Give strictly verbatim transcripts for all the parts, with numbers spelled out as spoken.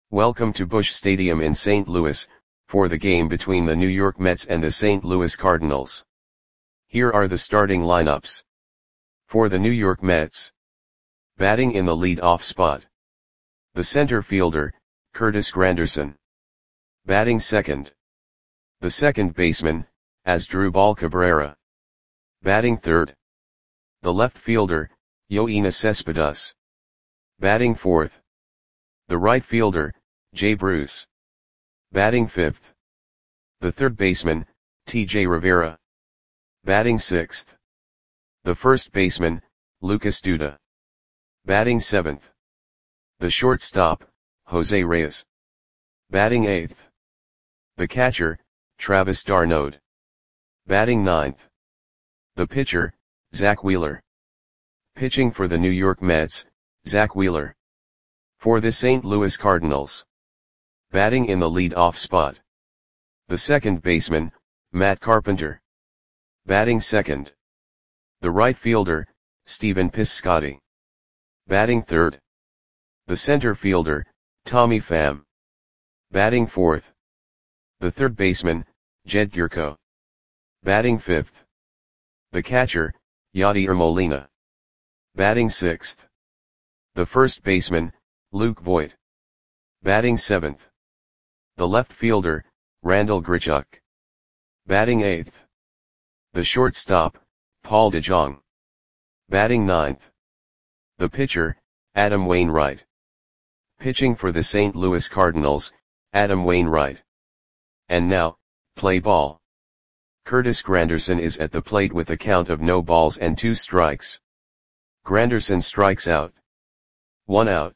Welcome to Busch Stadium in Saint Louis, for the game between the New York Mets and the Saint Louis Cardinals. Here are the starting lineups. For the New York Mets. Batting in the lead-off spot. The center fielder, Curtis Granderson. Batting second. The second baseman, Asdrubal Cabrera. Batting third. The left fielder, Yoenis Cespedes. Batting fourth. The right fielder, Jay Bruce. Batting fifth. The third baseman, T J Rivera. Batting sixth. The first baseman, Lucas Duda. Batting seventh. The shortstop, Jose Reyes. Batting eighth. The catcher, Travis d'Arnaud. Batting ninth. The pitcher, Zack Wheeler. Pitching for the New York Mets, Zack Wheeler. For the Saint Louis Cardinals. Batting in the lead-off spot. The second baseman, Matt Carpenter. Batting second. The right fielder, Stephen Piscotty. Batting third. The center fielder, Tommy Pham. Batting fourth. The third baseman, Jed Gyorko. Batting fifth. The catcher, Yadier Molina. Batting sixth. The first baseman, Luke Voit. Batting seventh. The left fielder, Randal Grichuk. Batting eighth. The shortstop, Paul DeJong. Batting ninth. The pitcher, Adam Wainwright. Pitching for the Saint Louis Cardinals, Adam Wainwright. And now, play ball. Curtis Granderson is at the plate with a count of no balls and two strikes. Granderson strikes out. One out.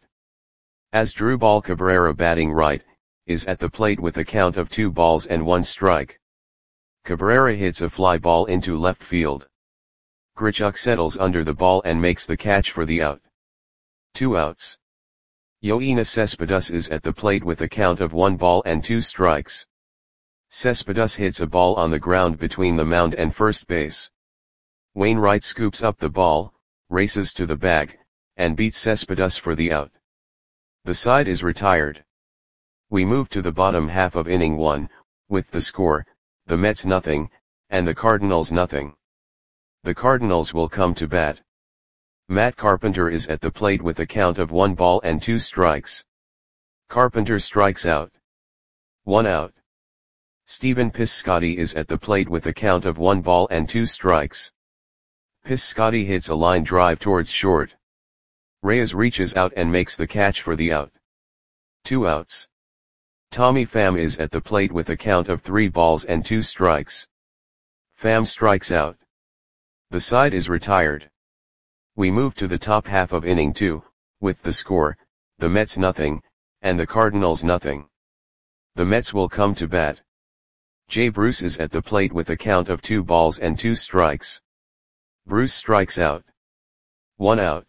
Asdrubal Cabrera, batting right, is at the plate with a count of two balls and one strike. Cabrera hits a fly ball into left field. Grichuk settles under the ball and makes the catch for the out. Two outs. Yoenis Cespedes is at the plate with a count of one ball and two strikes. Cespedes hits a ball on the ground between the mound and first base. Wainwright scoops up the ball, races to the bag, and beats Cespedes for the out. The side is retired. We move to the bottom half of inning one, with the score, the Mets nothing, and the Cardinals nothing. The Cardinals will come to bat. Matt Carpenter is at the plate with a count of one ball and two strikes. Carpenter strikes out. One out. Stephen Piscotty is at the plate with a count of one ball and two strikes. Piscotty hits a line drive towards short. Reyes reaches out and makes the catch for the out. Two outs. Tommy Pham is at the plate with a count of three balls and two strikes. Pham strikes out. The side is retired. We move to the top half of inning two, with the score, the Mets nothing, and the Cardinals nothing. The Mets will come to bat. Jay Bruce is at the plate with a count of two balls and two strikes. Bruce strikes out. One out.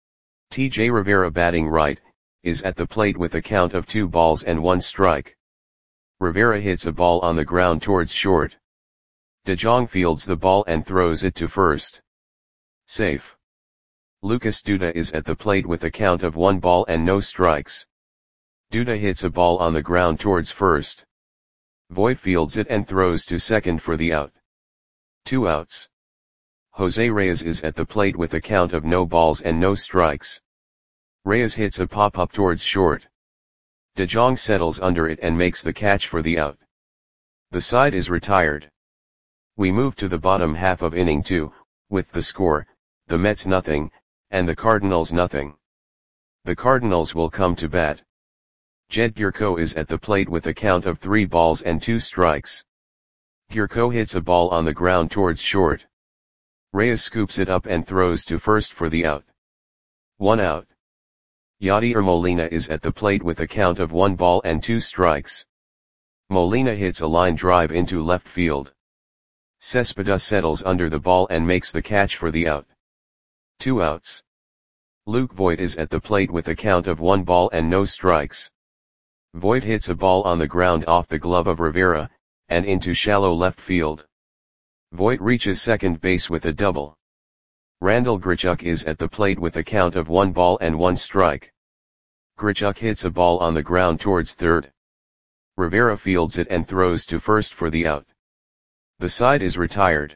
T J Rivera, batting right, is at the plate with a count of two balls and one strike. Rivera hits a ball on the ground towards short. DeJong fields the ball and throws it to first. Safe. Lucas Duda is at the plate with a count of one ball and no strikes. Duda hits a ball on the ground towards first. Voit fields it and throws to second for the out. Two outs. Jose Reyes is at the plate with a count of no balls and no strikes. Reyes hits a pop-up towards short. DeJong settles under it and makes the catch for the out. The side is retired. We move to the bottom half of inning two, with the score, the Mets nothing, and the Cardinals nothing. The Cardinals will come to bat. Jed Gyorko is at the plate with a count of three balls and two strikes. Gyorko hits a ball on the ground towards short. Reyes scoops it up and throws to first for the out. One out. Yadier Molina is at the plate with a count of one ball and two strikes. Molina hits a line drive into left field. Cespedes settles under the ball and makes the catch for the out. Two outs. Luke Voit is at the plate with a count of one ball and no strikes. Voit hits a ball on the ground off the glove of Rivera, and into shallow left field. Voit reaches second base with a double. Randal Grichuk is at the plate with a count of one ball and one strike. Grichuk hits a ball on the ground towards third. Rivera fields it and throws to first for the out. The side is retired.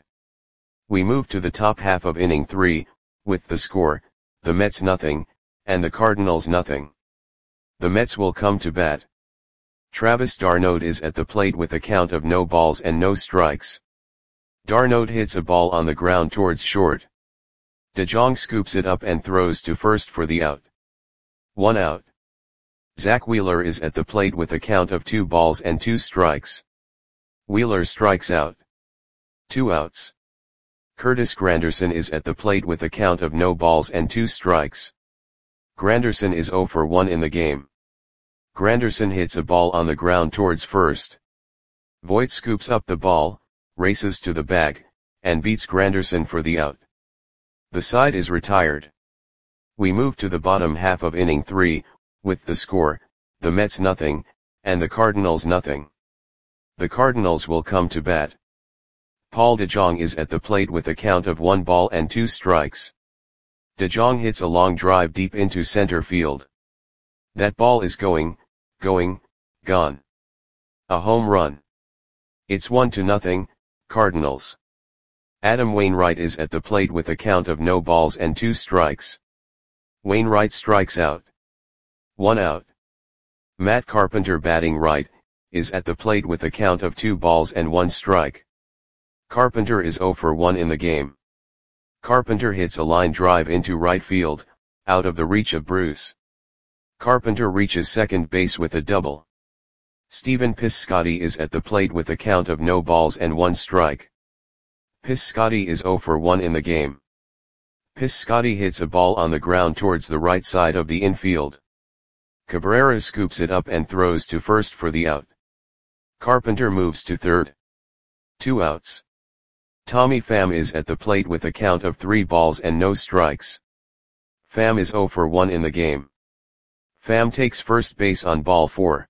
We move to the top half of inning three, with the score, the Mets nothing, and the Cardinals nothing. The Mets will come to bat. Travis d'Arnaud is at the plate with a count of no balls and no strikes. d'Arnaud hits a ball on the ground towards short. DeJong scoops it up and throws to first for the out. One out. Zach Wheeler is at the plate with a count of two balls and two strikes. Wheeler strikes out. Two outs. Curtis Granderson is at the plate with a count of no balls and two strikes. Granderson is oh for one in the game. Granderson hits a ball on the ground towards first. Voit scoops up the ball, races to the bag, and beats Granderson for the out. The side is retired. We move to the bottom half of inning three, with the score, the Mets nothing, and the Cardinals nothing. The Cardinals will come to bat. Paul DeJong is at the plate with a count of one ball and two strikes. DeJong hits a long drive deep into center field. That ball is going, going, gone. A home run. It's one to nothing, Cardinals. Adam Wainwright is at the plate with a count of no balls and two strikes. Wainwright strikes out. One out. Matt Carpenter batting right, is at the plate with a count of two balls and one strike. Carpenter is oh for one in the game. Carpenter hits a line drive into right field, out of the reach of Bruce. Carpenter reaches second base with a double. Stephen Piscotty is at the plate with a count of no balls and one strike. Piscotty is oh for one in the game. Piscotty hits a ball on the ground towards the right side of the infield. Cabrera scoops it up and throws to first for the out. Carpenter moves to third. Two outs. Tommy Pham is at the plate with a count of three balls and no strikes. Pham is oh for one in the game. Pham takes first base on ball four.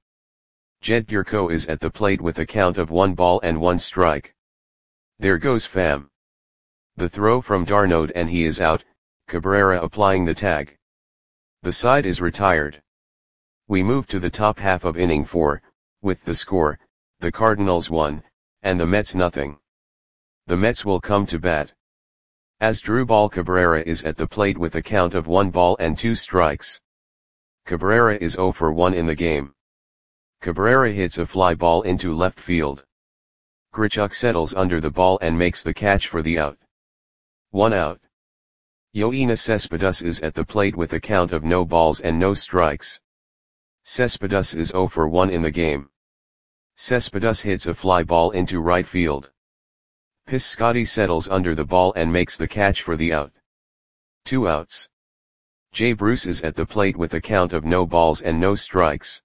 Jed Gyorko is at the plate with a count of one ball and one strike. There goes Pham. The throw from d'Arnaud and he is out, Cabrera applying the tag. The side is retired. We move to the top half of inning four, with the score, the Cardinals one, and the Mets nothing. The Mets will come to bat. Asdrubal Cabrera is at the plate with a count of one ball and two strikes. Cabrera is oh for one in the game. Cabrera hits a fly ball into left field. Grichuk settles under the ball and makes the catch for the out. One out. Yoenis Cespedes is at the plate with a count of no balls and no strikes. Cespedes is oh for one in the game. Cespedes hits a fly ball into right field. Piscotty settles under the ball and makes the catch for the out. Two outs. Jay Bruce is at the plate with a count of no balls and no strikes.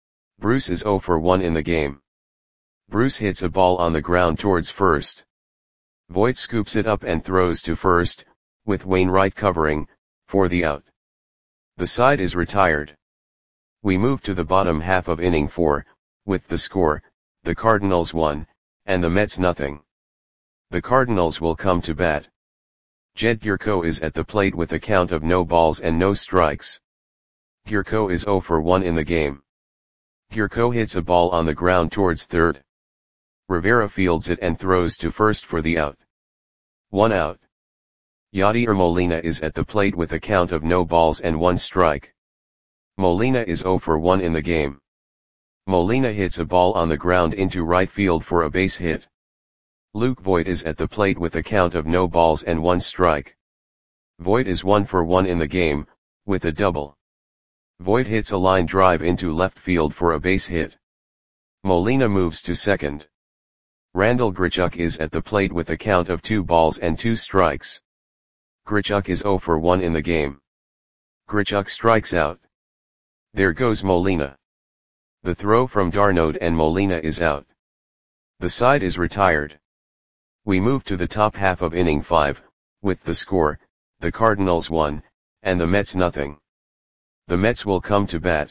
Bruce is oh for one in the game. Bruce hits a ball on the ground towards first. Voit scoops it up and throws to first, with Wainwright covering, for the out. The side is retired. We move to the bottom half of inning four, with the score, the Cardinals one, and the Mets nothing. The Cardinals will come to bat. Jed Gyorko is at the plate with a count of no balls and no strikes. Gyorko is oh for one in the game. Gyorko hits a ball on the ground towards third. Rivera fields it and throws to first for the out. One out. Yadier Molina is at the plate with a count of no balls and one strike. Molina is oh for one in the game. Molina hits a ball on the ground into right field for a base hit. Luke Voit is at the plate with a count of no balls and one strike. Voit is one for one in the game, with a double. Voit hits a line drive into left field for a base hit. Molina moves to second. Randall Grichuk is at the plate with a count of two balls and two strikes. Grichuk is oh for one in the game. Grichuk strikes out. There goes Molina. The throw from d'Arnaud and Molina is out. The side is retired. We move to the top half of inning five, with the score, the Cardinals one, and the Mets nothing. The Mets will come to bat.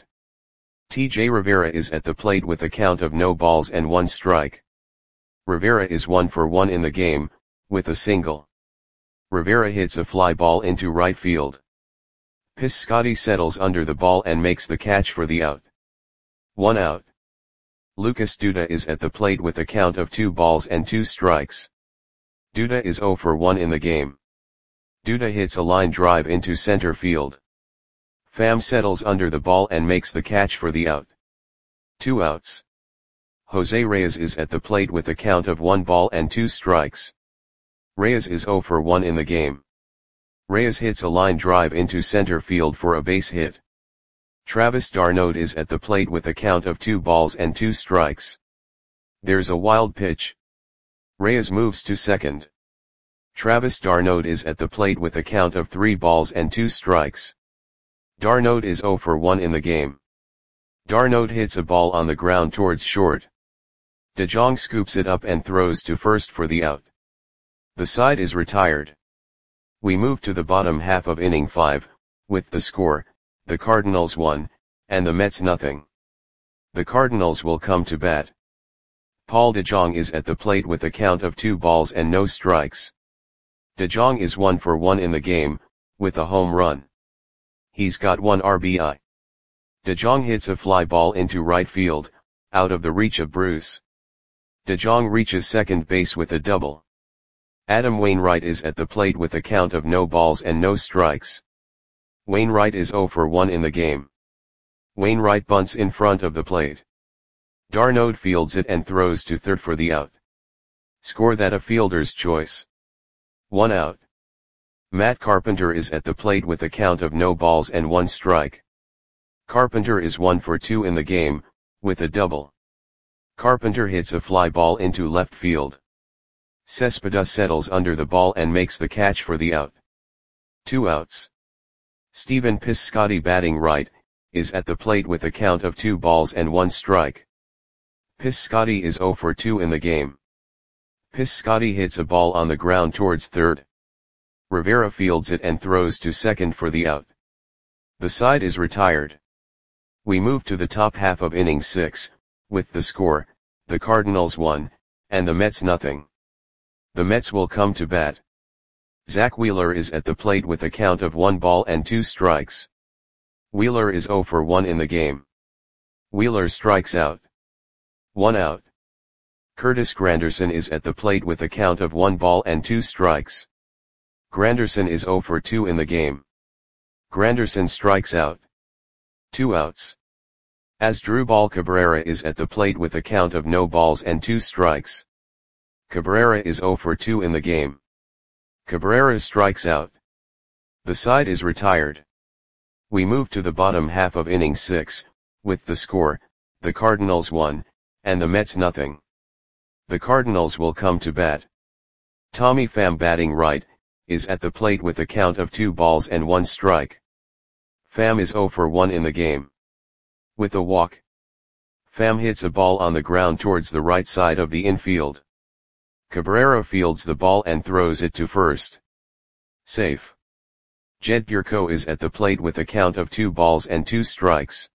T J Rivera is at the plate with a count of no balls and one strike. Rivera is one for one in the game, with a single. Rivera hits a fly ball into right field. Piscotty settles under the ball and makes the catch for the out. One out. Lucas Duda is at the plate with a count of two balls and two strikes. Duda is zero for one in the game. Duda hits a line drive into center field. Pham settles under the ball and makes the catch for the out. Two outs. Jose Reyes is at the plate with a count of one ball and two strikes. Reyes is zero for one in the game. Reyes hits a line drive into center field for a base hit. Travis d'Arnaud is at the plate with a count of two balls and two strikes. There's a wild pitch. Reyes moves to second. Travis d'Arnaud is at the plate with a count of three balls and two strikes. d'Arnaud is zero for one in the game. d'Arnaud hits a ball on the ground towards short. De Jong scoops it up and throws to first for the out. The side is retired. We move to the bottom half of inning five, with the score, the Cardinals one, and the Mets nothing. The Cardinals will come to bat. Paul De Jong is at the plate with a count of two balls and no strikes. De Jong is one for one in the game, with a home run. He's got one R B I. De Jong hits a fly ball into right field, out of the reach of Bruce. De Jong reaches second base with a double. Adam Wainwright is at the plate with a count of no balls and no strikes. Wainwright is zero for one in the game. Wainwright bunts in front of the plate. d'Arnaud fields it and throws to third for the out. Score that a fielder's choice. One out. Matt Carpenter is at the plate with a count of no balls and one strike. Carpenter is one for two in the game, with a double. Carpenter hits a fly ball into left field. Cespedes settles under the ball and makes the catch for the out. Two outs. Stephen Piscotty, batting right, is at the plate with a count of two balls and one strike. Piscotty is zero for two in the game. Piscotty hits a ball on the ground towards third. Rivera fields it and throws to second for the out. The side is retired. We move to the top half of inning six, with the score, the Cardinals one, and the Mets nothing. The Mets will come to bat. Zach Wheeler is at the plate with a count of one ball and two strikes. Wheeler is zero for one in the game. Wheeler strikes out. One out. Curtis Granderson is at the plate with a count of one ball and two strikes. Granderson is zero for two in the game. Granderson strikes out. Two outs. Asdrubal Cabrera is at the plate with a count of no balls and two strikes. Cabrera is zero for two in the game. Cabrera strikes out. The side is retired. We move to the bottom half of inning six, with the score, the Cardinals one, and the Mets nothing. The Cardinals will come to bat. Tommy Pham, batting right, is at the plate with a count of two balls and one strike. Pham is zero for one in the game. With a walk. Pham hits a ball on the ground towards the right side of the infield. Cabrera fields the ball and throws it to first. Safe. Jed Gyorko is at the plate with a count of two balls and two strikes.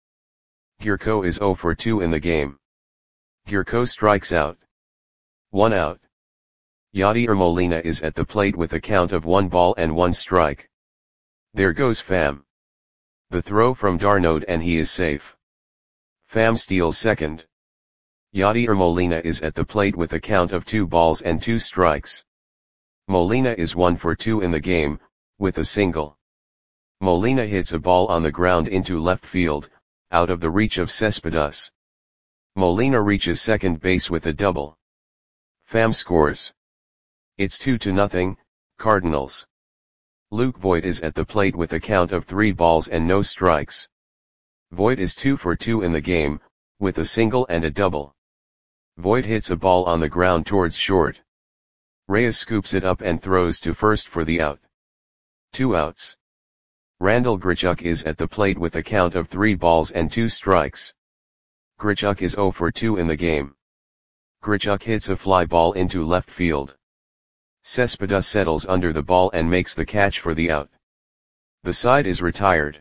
Gyorko is zero for two in the game. Gyorko strikes out. One out. Yadier Molina is at the plate with a count of one ball and one strike. There goes Pham. The throw from d'Arnaud and he is safe. Pham steals second. Yadier Molina is at the plate with a count of two balls and two strikes. Molina is one for two in the game, with a single. Molina hits a ball on the ground into left field, out of the reach of Cespedes. Molina reaches second base with a double. Pham scores. It's two to nothing, Cardinals. Luke Voit is at the plate with a count of three balls and no strikes. Voit is two for two in the game, with a single and a double. Voit hits a ball on the ground towards short. Reyes scoops it up and throws to first for the out. Two outs. Randal Grichuk is at the plate with a count of three balls and two strikes. Grichuk is zero for two in the game. Grichuk hits a fly ball into left field. Cespedes settles under the ball and makes the catch for the out. The side is retired.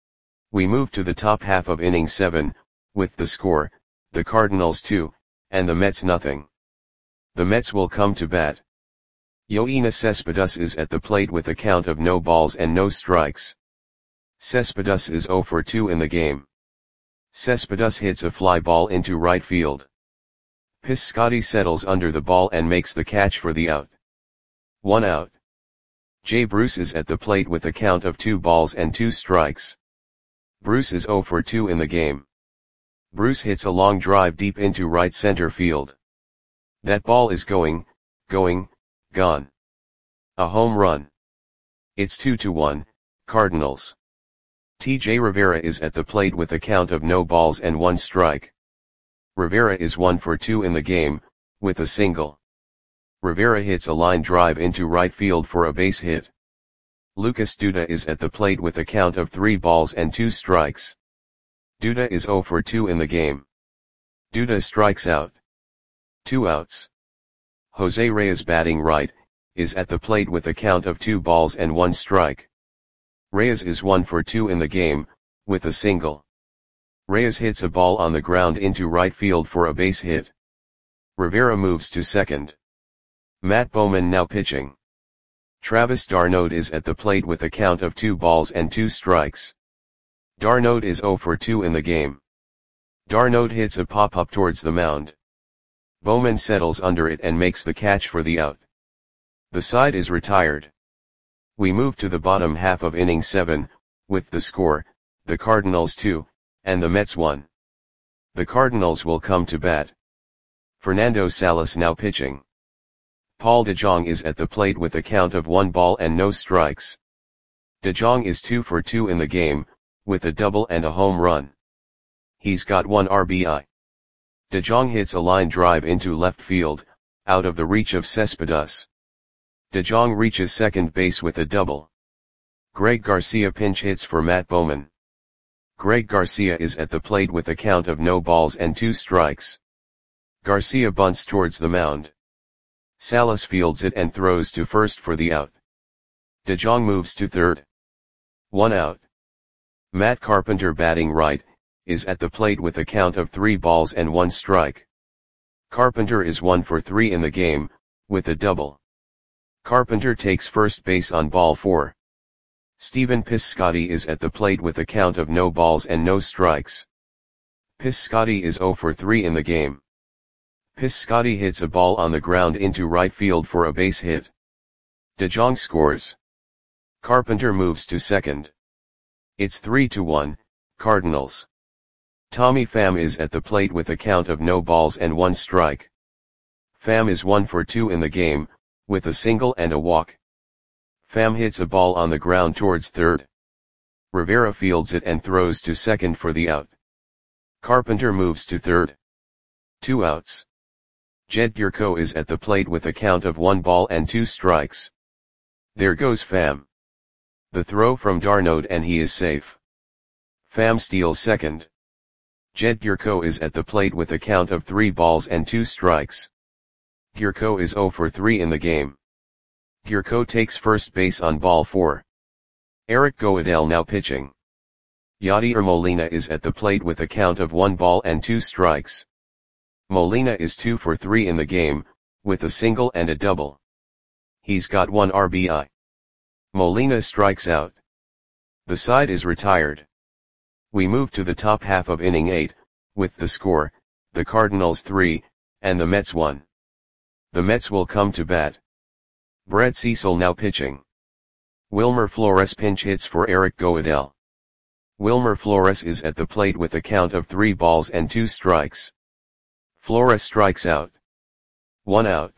We move to the top half of inning seven, with the score, the Cardinals two, and the Mets nothing. The Mets will come to bat. Yoenis Cespedes is at the plate with a count of no balls and no strikes. Cespedes is zero for two in the game. Cespedes hits a fly ball into right field. Piscotty settles under the ball and makes the catch for the out. One out. Jay Bruce is at the plate with a count of two balls and two strikes. Bruce is zero for two in the game. Bruce hits a long drive deep into right center field. That ball is going, going, gone. A home run. It's two to one, Cardinals. T J Rivera is at the plate with a count of no balls and one strike. Rivera is one for two in the game, with a single. Rivera hits a line drive into right field for a base hit. Lucas Duda is at the plate with a count of three balls and two strikes. Duda is zero for two in the game. Duda strikes out. Two outs. Jose Reyes, batting right, is at the plate with a count of two balls and one strike. Reyes is one for two in the game, with a single. Reyes hits a ball on the ground into right field for a base hit. Rivera moves to second. Matt Bowman now pitching. Travis d'Arnaud is at the plate with a count of two balls and two strikes. d'Arnaud is zero for two in the game. d'Arnaud hits a pop-up towards the mound. Bowman settles under it and makes the catch for the out. The side is retired. We move to the bottom half of inning seven, with the score, the Cardinals two, and the Mets one. The Cardinals will come to bat. Fernando Salas now pitching. Paul DeJong is at the plate with a count of one ball and no strikes. DeJong is two for two in the game, with a double and a home run. He's got one R B I. DeJong hits a line drive into left field, out of the reach of Cespedes. DeJong reaches second base with a double. Greg Garcia pinch hits for Matt Bowman. Greg Garcia is at the plate with a count of no balls and two strikes. Garcia bunts towards the mound. Salas fields it and throws to first for the out. DeJong moves to third. One out. Matt Carpenter, batting right, is at the plate with a count of three balls and one strike. Carpenter is one for three in the game, with a double. Carpenter takes first base on ball four. Stephen Piscotty is at the plate with a count of no balls and no strikes. Piscotty is zero for three in the game. Piscotty hits a ball on the ground into right field for a base hit. DeJong scores. Carpenter moves to second. It's three to one, Cardinals. Tommy Pham is at the plate with a count of no balls and one strike. Pham is one for two in the game, with a single and a walk. Pham hits a ball on the ground towards third. Rivera fields it and throws to second for the out. Carpenter moves to third. Two outs. Jed Gyorko is at the plate with a count of one ball and two strikes. There goes Pham. The throw from d'Arnaud and he is safe. Pham steals second. Jed Gyorko is at the plate with a count of three balls and two strikes. Gyorko is zero for three in the game. Gyorko takes first base on ball four. Eric Goedel now pitching. Yadier Molina is at the plate with a count of one ball and two strikes. Molina is two for three in the game, with a single and a double. He's got one R B I. Molina strikes out. The side is retired. We move to the top half of inning eight, with the score, the Cardinals three, and the Mets one. The Mets will come to bat. Brett Cecil now pitching. Wilmer Flores pinch hits for Eric Goedel. Wilmer Flores is at the plate with a count of three balls and two strikes. Flores strikes out. One out.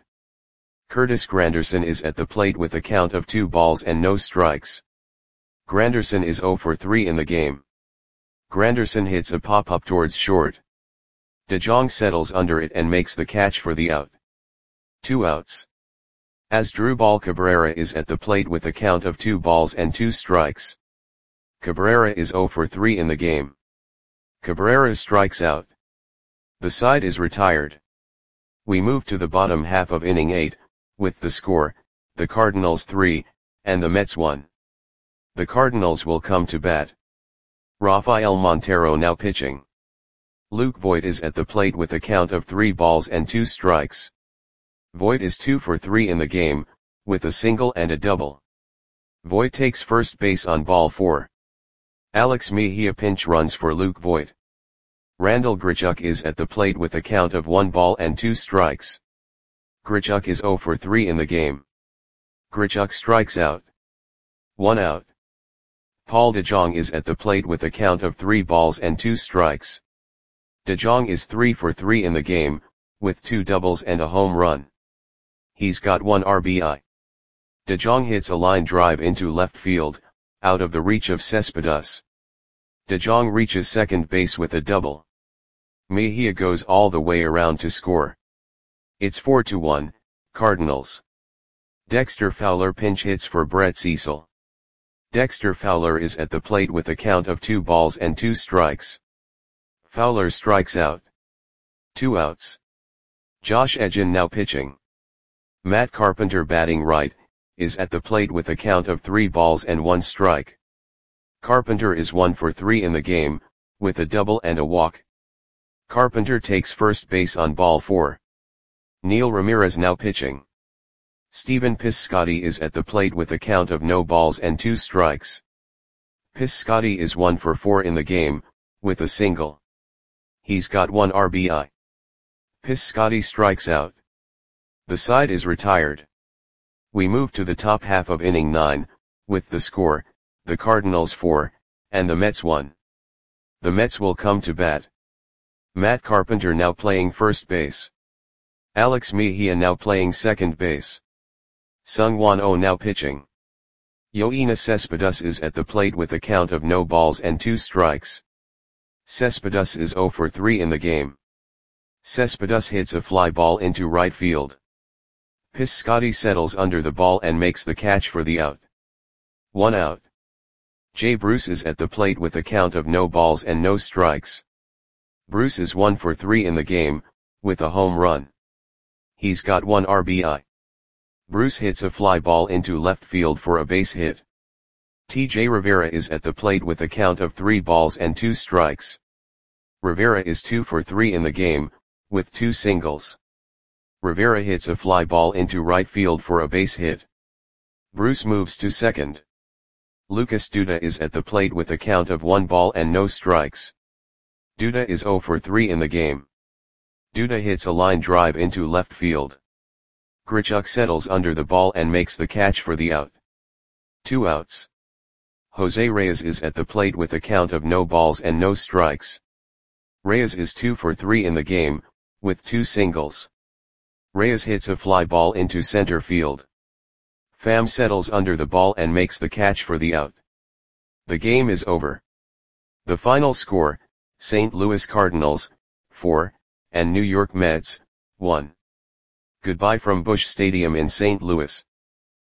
Curtis Granderson is at the plate with a count of two balls and no strikes. Granderson is zero for three in the game. Granderson hits a pop-up towards short. DeJong settles under it and makes the catch for the out. Two outs. Asdrubal Cabrera is at the plate with a count of two balls and two strikes. Cabrera is zero for three in the game. Cabrera strikes out. The side is retired. We move to the bottom half of inning eight, with the score, the Cardinals three, and the Mets one. The Cardinals will come to bat. Rafael Montero now pitching. Luke Voit is at the plate with a count of three balls and two strikes. Voit is two for three in the game, with a single and a double. Voit takes first base on ball four. Alex Mejia pinch runs for Luke Voigt. Randal Grichuk is at the plate with a count of one ball and two strikes. Grichuk is zero for three in the game. Grichuk strikes out. One out. Paul DeJong is at the plate with a count of three balls and two strikes. DeJong is three for three in the game, with two doubles and a home run. He's got one R B I. DeJong hits a line drive into left field, out of the reach of Cespedes. DeJong reaches second base with a double. Mejia goes all the way around to score. It's four to one, Cardinals. Dexter Fowler pinch hits for Brett Cecil. Dexter Fowler is at the plate with a count of two balls and two strikes. Fowler strikes out. Two outs. Josh Edgin now pitching. Matt Carpenter batting right, is at the plate with a count of three balls and one strike. Carpenter is one for three in the game, with a double and a walk. Carpenter takes first base on ball four. Neil Ramirez now pitching. Stephen Piscotty is at the plate with a count of no balls and two strikes. Piscotty is one for four in the game, with a single. He's got one R B I. Piscotty strikes out. The side is retired. We move to the top half of inning nine, with the score, the Cardinals four, and the Mets one. The Mets will come to bat. Matt Carpenter now playing first base. Alex Mejia now playing second base. Seung-Won Oh now pitching. Yoenis Cespedes is at the plate with a count of no balls and two strikes. Cespedes is zero for three in the game. Cespedes hits a fly ball into right field. Piscotty settles under the ball and makes the catch for the out. One out. Jay Bruce is at the plate with a count of no balls and no strikes. Bruce is one for three in the game, with a home run. He's got one R B I. Bruce hits a fly ball into left field for a base hit. T J Rivera is at the plate with a count of three balls and two strikes. Rivera is two for three in the game, with two singles. Rivera hits a fly ball into right field for a base hit. Bruce moves to second. Lucas Duda is at the plate with a count of one ball and no strikes. Duda is zero for three in the game. Duda hits a line drive into left field. Grichuk settles under the ball and makes the catch for the out. Two outs. Jose Reyes is at the plate with a count of no balls and no strikes. Reyes is two for three in the game, with two singles. Reyes hits a fly ball into center field. Pham settles under the ball and makes the catch for the out. The game is over. The final score, Saint Louis Cardinals, four, and New York Mets, one. Goodbye from Busch Stadium in Saint Louis.